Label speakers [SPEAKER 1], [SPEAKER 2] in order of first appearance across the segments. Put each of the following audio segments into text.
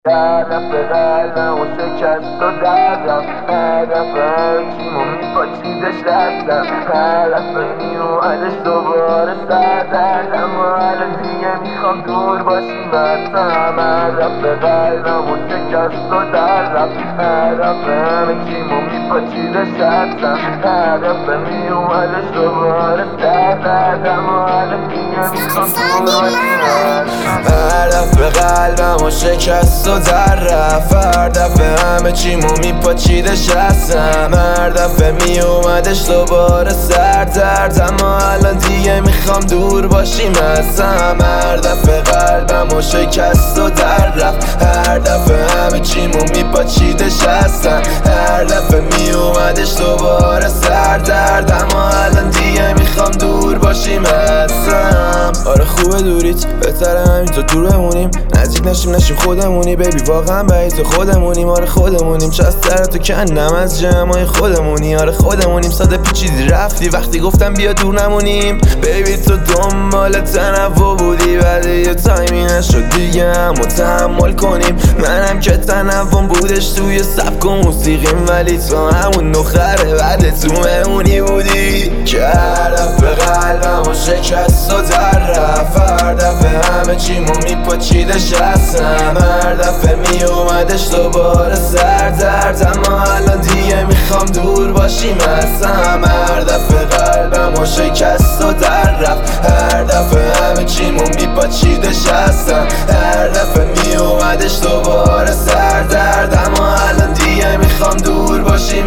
[SPEAKER 1] طرف قلبم و شکست و دردم هدف همچیمو میپاچیدش دستم هدف میومدش دوباره سردردم و الان دیگه میخوام دور باشیم ازم هدف قلبم و شکست و دردم هدف همچیمو میپاچیدش دستم هدف میومدش دوباره سردردم و الان دیگه میخوام دور باشیم ازم
[SPEAKER 2] هدف قلبم و شکست و در رفت هر دفعه همه چیمو میپاچیدش هستم هر دفعه میومدش دوباره سردرد اما الان دیگه میخوام دور باشیم ازم هر دفعه قلبم و شکست و در رفت هر دفعه همه چیمو میپاچیدش هستم هر دفعه میومدش دوباره سردرد اما الان دیگه میخوام دور باشیم ازم. آره خوبه دوریت بهتره همینطور دور بمونیم نزدیک نشیم خودمونی بیبی واقعا بعید تو خودمونیم آره خودمونیم چه از سرتو کندم از جمعای خودمونی آره خودمونیم ساده پیچیدی رفتی وقتی گفتم بیا دور نمونیم بیبی تو دنبال تنوع بودی بعد یه تایمی نشد دیگه همو تحمل کنیم منم که تنوعم بودش توی سبک و موسیقیم ولی تو همون دختره بعد تو مهمونی بودی که هر دفعه قلبم و شکست و در رفت هر دفعه همه چیمو میپاچیدش هستم هر دفعه میومدش دوباره سردرد اما الان دیگه میخوام دور باشیم ازم هر دفعه قلبم و شکست و در رفت هر دفعه همه چیمو میپاچیدش هستم هر دفعه میومدش دوباره سردرد اما الان دیگه میخوام دور باشیم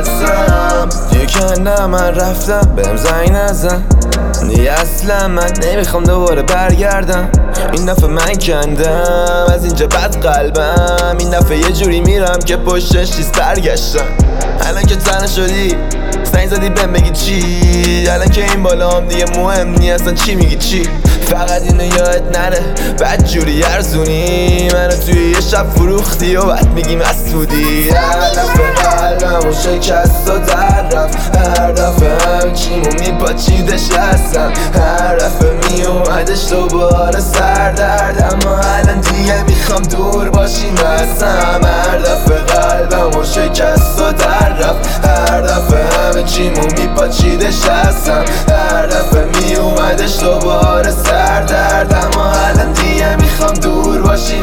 [SPEAKER 2] ازم دیگه نه من رفتم بهم زنگ نزن دیگه اصلا من نمیخوام دوباره برگردم این دفعه من کندم از اینجا بد قلبم این دفعه یه جوری میرم که پشتش نیست برگشتم الان که تنه شدی زنگ زدی بهم بگی چی الان که این بالا هم دیگه مهم نی اصلا چی میگی چی فقط اینو یاد نره بد جوری ارزونی منو توی یه شب فروختی و بعد میگی مسعودی هر دفعه قلبم و شکست و در رفت هر دفعه همچیمو میپاچیدش هستم هر دفعه میومدش دوباره سردرد اما الان دیگه میخوام دور باشیم ازم هر دفعه قلبم و شکست و در رفت هر دفعه همه چیمو میپاچیدش هستم هر دفعه میومدش دوباره سردرد اما الان دیگه میخوام دور باشیم